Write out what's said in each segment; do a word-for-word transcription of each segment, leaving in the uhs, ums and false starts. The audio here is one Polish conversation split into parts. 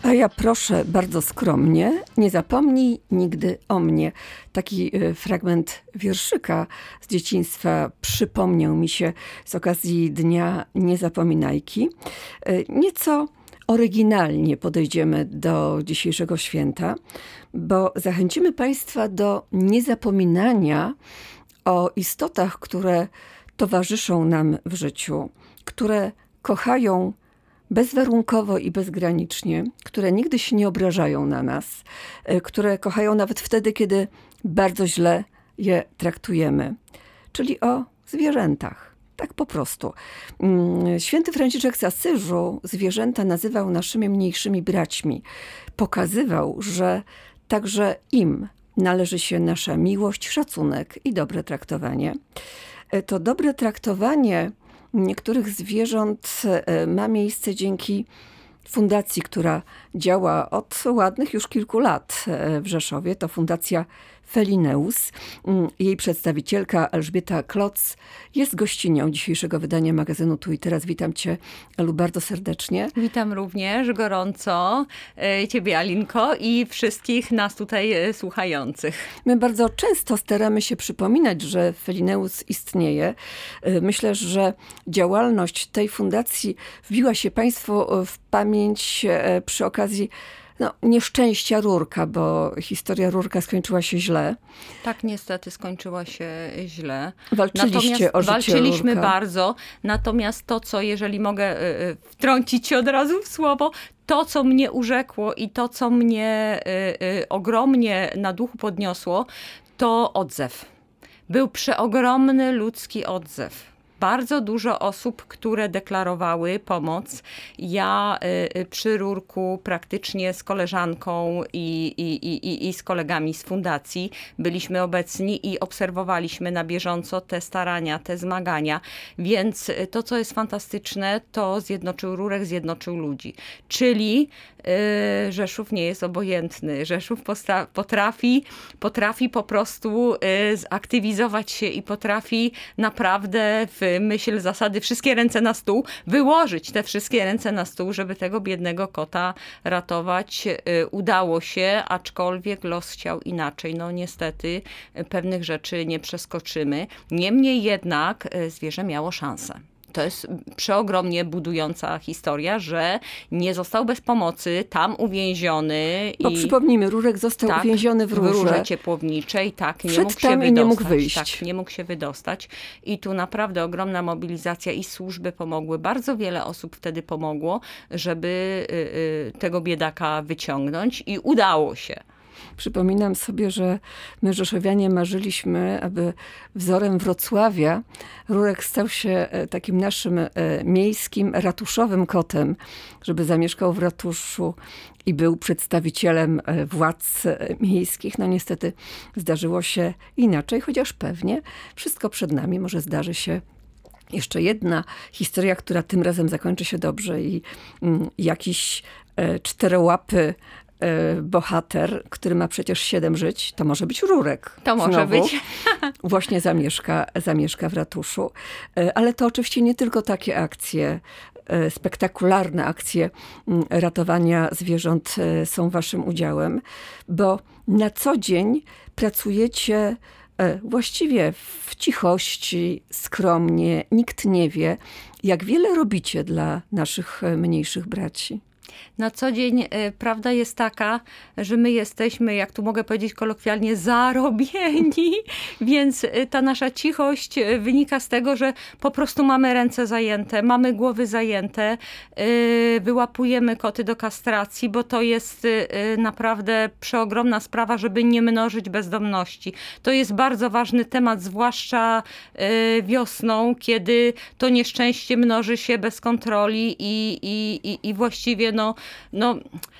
A ja proszę bardzo skromnie, nie zapomnij nigdy o mnie. Taki y, fragment wierszyka z dzieciństwa przypomniał mi się z okazji Dnia Niezapominajki. Y, nieco oryginalnie podejdziemy do dzisiejszego święta, bo zachęcimy Państwa do niezapominania o istotach, które towarzyszą nam w życiu, które kochają bezwarunkowo i bezgranicznie, które nigdy się nie obrażają na nas, które kochają nawet wtedy, kiedy bardzo źle je traktujemy. Czyli o zwierzętach. Tak po prostu. Święty Franciszek z Asyżu zwierzęta nazywał naszymi mniejszymi braćmi. Pokazywał, że także im należy się nasza miłość, szacunek i dobre traktowanie. To dobre traktowanie niektórych zwierząt ma miejsce dzięki fundacji, która działa od ładnych już kilku lat w Rzeszowie. To Fundacja Felineus. Jej przedstawicielka Elżbieta Kloc jest gościnią dzisiejszego wydania magazynu Tu i Teraz. Witam Cię, Elu, bardzo serdecznie. Witam również gorąco Ciebie, Alinko, i wszystkich nas tutaj słuchających. My bardzo często staramy się przypominać, że Felineus istnieje. Myślę, że działalność tej fundacji wbiła się Państwu w pamięć przy okazji No, nieszczęścia Rurka, bo historia Rurka skończyła się źle. Tak, niestety skończyła się źle. Walczyliście natomiast o życie Walczyliśmy Rurka. bardzo. Natomiast to, co, jeżeli mogę y, wtrącić się od razu w słowo, to, co mnie urzekło i to, co mnie y, y, ogromnie na duchu podniosło, to odzew. Był przeogromny ludzki odzew. Bardzo dużo osób, które deklarowały pomoc. Ja y, przy Rurku praktycznie z koleżanką i, i, i, i z kolegami z fundacji byliśmy obecni i obserwowaliśmy na bieżąco te starania, te zmagania. Więc to, co jest fantastyczne, to zjednoczył Rurek, zjednoczył ludzi. Czyli y, Rzeszów nie jest obojętny. Rzeszów posta- potrafi, potrafi po prostu y, zaktywizować się i potrafi naprawdę w myśl zasady wszystkie ręce na stół, wyłożyć te wszystkie ręce na stół, żeby tego biednego kota ratować. Udało się, aczkolwiek los chciał inaczej. No niestety pewnych rzeczy nie przeskoczymy. Niemniej jednak zwierzę miało szansę. To jest przeogromnie budująca historia, że nie został bez pomocy, tam uwięziony. Bo i przypomnijmy, Rurek został tak, uwięziony w rurze. w rurze ciepłowniczej, tak, nie Wszedł mógł się tam wydostać. i nie mógł wyjść. Tak, nie mógł się wydostać. I tu naprawdę ogromna mobilizacja i służby pomogły. Bardzo wiele osób wtedy pomogło, żeby y, y, tego biedaka wyciągnąć i udało się. Przypominam sobie, że my rzeszowianie marzyliśmy, aby wzorem Wrocławia Rurek stał się takim naszym miejskim, ratuszowym kotem, żeby zamieszkał w ratuszu i był przedstawicielem władz miejskich. No niestety zdarzyło się inaczej, chociaż pewnie wszystko przed nami. Może zdarzy się jeszcze jedna historia, która tym razem zakończy się dobrze i mm, jakiś e, czterołapy bohater, który ma przecież siedem żyć, to może być Rurek. To może Znowu. być. Właśnie zamieszka, zamieszka w ratuszu. Ale to oczywiście nie tylko takie akcje, spektakularne akcje ratowania zwierząt są waszym udziałem, bo na co dzień pracujecie właściwie w cichości, skromnie, nikt nie wie, jak wiele robicie dla naszych mniejszych braci. Na co dzień y, prawda jest taka, że my jesteśmy, jak tu mogę powiedzieć kolokwialnie, zarobieni, więc y, ta nasza cichość y, wynika z tego, że po prostu mamy ręce zajęte, mamy głowy zajęte, y, wyłapujemy koty do kastracji, bo to jest y, naprawdę przeogromna sprawa, żeby nie mnożyć bezdomności. To jest bardzo ważny temat, zwłaszcza y, wiosną, kiedy to nieszczęście mnoży się bez kontroli i, i, i, i właściwie no no,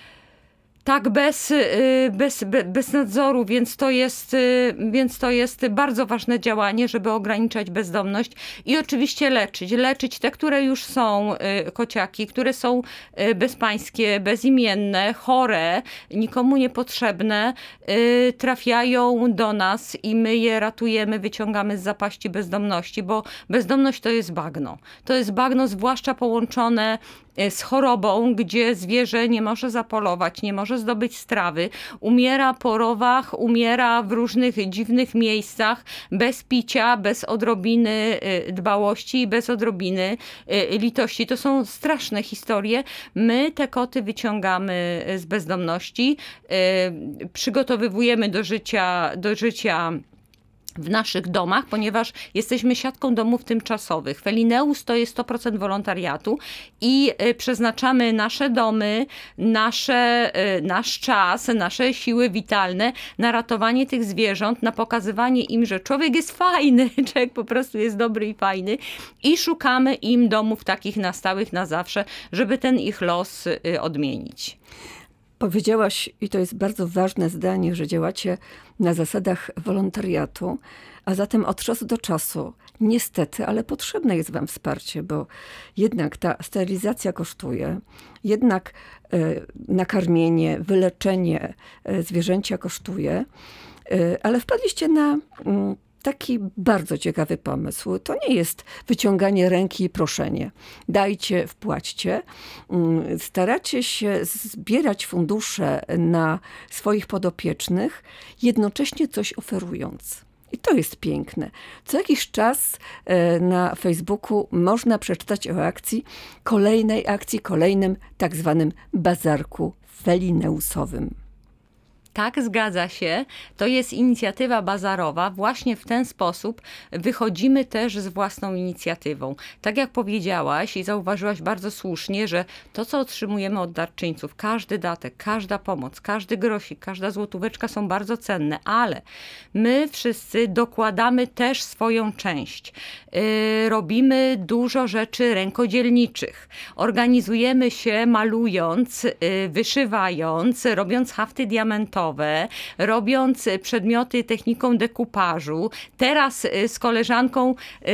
tak bez, bez, bez nadzoru, więc to, jest, więc to jest bardzo ważne działanie, żeby ograniczać bezdomność i oczywiście leczyć. Leczyć te, które już są kociaki, które są bezpańskie, bezimienne, chore, nikomu niepotrzebne, trafiają do nas i my je ratujemy, wyciągamy z zapaści bezdomności, bo bezdomność to jest bagno. To jest bagno zwłaszcza połączone z chorobą, gdzie zwierzę nie może zapolować, nie może zdobyć strawy, umiera po rowach, umiera w różnych dziwnych miejscach, bez picia, bez odrobiny dbałości i bez odrobiny litości. To są straszne historie. My te koty wyciągamy z bezdomności, przygotowywujemy do życia, do życia w naszych domach, ponieważ jesteśmy siatką domów tymczasowych. Felineus to jest sto procent wolontariatu i przeznaczamy nasze domy, nasze, nasz czas, nasze siły witalne na ratowanie tych zwierząt, na pokazywanie im, że człowiek jest fajny, człowiek po prostu jest dobry i fajny i szukamy im domów takich na stałych, na zawsze, żeby ten ich los odmienić. Powiedziałaś, i to jest bardzo ważne zdanie, że działacie na zasadach wolontariatu, a zatem od czasu do czasu, niestety, ale potrzebne jest wam wsparcie, bo jednak ta sterylizacja kosztuje, jednak y, nakarmienie, wyleczenie y, zwierzęcia kosztuje, y, ale wpadliście na y, taki bardzo ciekawy pomysł. To nie jest wyciąganie ręki i proszenie. Dajcie, wpłaćcie. Staracie się zbierać fundusze na swoich podopiecznych, jednocześnie coś oferując. I to jest piękne. Co jakiś czas na Facebooku można przeczytać o akcji, kolejnej akcji, kolejnym tak zwanym bazarku felineusowym. Tak, zgadza się. To jest inicjatywa bazarowa. Właśnie w ten sposób wychodzimy też z własną inicjatywą. Tak jak powiedziałaś i zauważyłaś bardzo słusznie, że to, co otrzymujemy od darczyńców, każdy datek, każda pomoc, każdy grosik, każda złotóweczka są bardzo cenne, ale my wszyscy dokładamy też swoją część. Yy, robimy dużo rzeczy rękodzielniczych. Organizujemy się malując, yy, wyszywając, robiąc hafty diamentowe, robiąc przedmioty techniką dekupażu. Teraz z koleżanką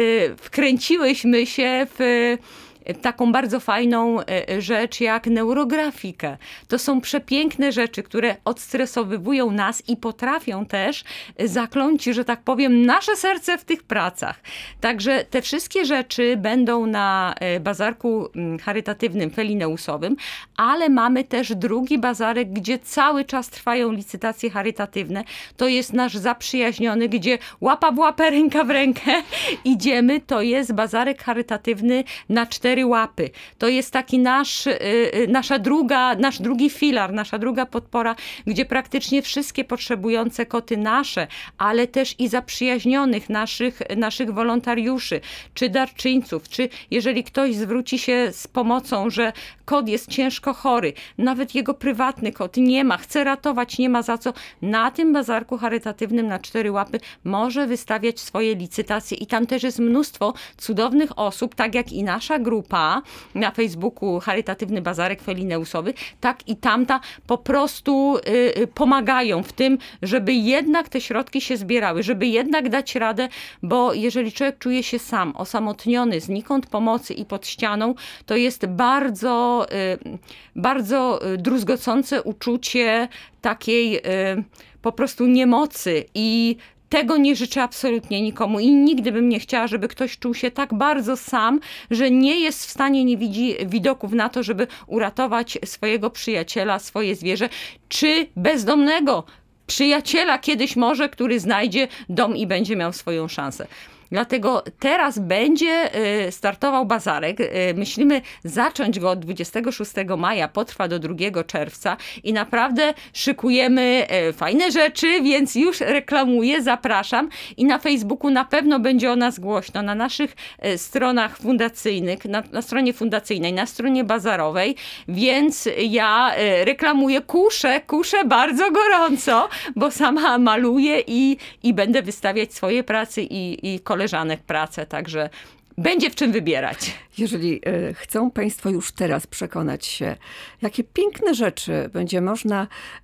wkręciłyśmy się w taką bardzo fajną rzecz jak neurografikę. To są przepiękne rzeczy, które odstresowywują nas i potrafią też zakląć, że tak powiem, nasze serce w tych pracach. Także te wszystkie rzeczy będą na bazarku charytatywnym felineusowym, ale mamy też drugi bazarek, gdzie cały czas trwają licytacje charytatywne. To jest nasz zaprzyjaźniony, gdzie łapa w łapę, ręka w rękę idziemy. To jest bazarek charytatywny na cztery łapy. To jest taki nasz, nasza druga, nasz drugi filar, nasza druga podpora, gdzie praktycznie wszystkie potrzebujące koty nasze, ale też i zaprzyjaźnionych naszych, naszych wolontariuszy, czy darczyńców, czy jeżeli ktoś zwróci się z pomocą, że kot jest ciężko chory, nawet jego prywatny kot nie ma, chce ratować, nie ma za co, na tym bazarku charytatywnym na cztery łapy może wystawiać swoje licytacje i tam też jest mnóstwo cudownych osób, tak jak i nasza grupa na Facebooku Charytatywny Bazarek Felineusowy, tak i tamta po prostu y, pomagają w tym, żeby jednak te środki się zbierały, żeby jednak dać radę, bo jeżeli człowiek czuje się sam, osamotniony, znikąd pomocy i pod ścianą, to jest bardzo, y, bardzo druzgocące uczucie takiej y, po prostu niemocy i tego nie życzę absolutnie nikomu i nigdy bym nie chciała, żeby ktoś czuł się tak bardzo sam, że nie jest w stanie, nie widzi widoków na to, żeby uratować swojego przyjaciela, swoje zwierzę, czy bezdomnego przyjaciela kiedyś może, który znajdzie dom i będzie miał swoją szansę. Dlatego teraz będzie startował bazarek. Myślimy zacząć go od dwudziestego szóstego maja, potrwa do drugiego czerwca i naprawdę szykujemy fajne rzeczy, więc już reklamuję, zapraszam i na Facebooku na pewno będzie o nas głośno, na naszych stronach fundacyjnych, na, na stronie fundacyjnej, na stronie bazarowej, więc ja reklamuję, kuszę, kuszę bardzo gorąco, bo sama maluję i, i będę wystawiać swoje prace i, i koleżanek pracę, także będzie w czym wybierać. Jeżeli y, chcą Państwo już teraz przekonać się, jakie piękne rzeczy będzie można y,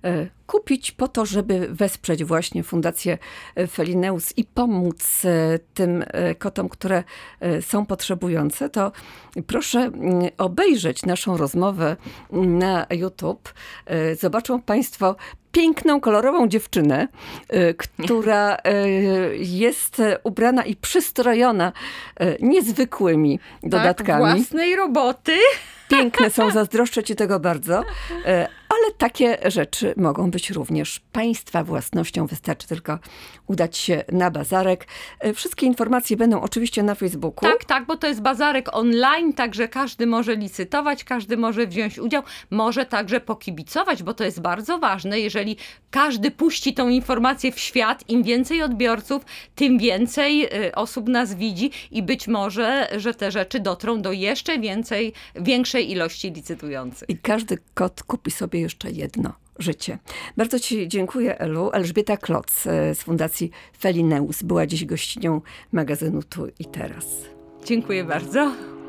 kupić po to, żeby wesprzeć właśnie Fundację Felineus i pomóc tym kotom, które są potrzebujące, to proszę obejrzeć naszą rozmowę na YouTube. Zobaczą Państwo piękną, kolorową dziewczynę, która jest ubrana i przystrojona niezwykłymi dodatkami. Tak, własnej roboty. Piękne są, zazdroszczę Ci tego bardzo, ale takie rzeczy mogą być również Państwa własnością. Wystarczy tylko udać się na bazarek. Wszystkie informacje będą oczywiście na Facebooku. Tak, tak, bo to jest bazarek online, także każdy może licytować, każdy może wziąć udział, może także pokibicować, bo to jest bardzo ważne. Jeżeli każdy puści tą informację w świat, im więcej odbiorców, tym więcej osób nas widzi i być może, że te rzeczy dotrą do jeszcze więcej, większej ilości licytujących. I każdy kot kupi sobie jeszcze jedno życie. Bardzo Ci dziękuję, Elu. Elżbieta Kloc z Fundacji Felineus była dziś gościnią magazynu Tu i Teraz. Dziękuję bardzo.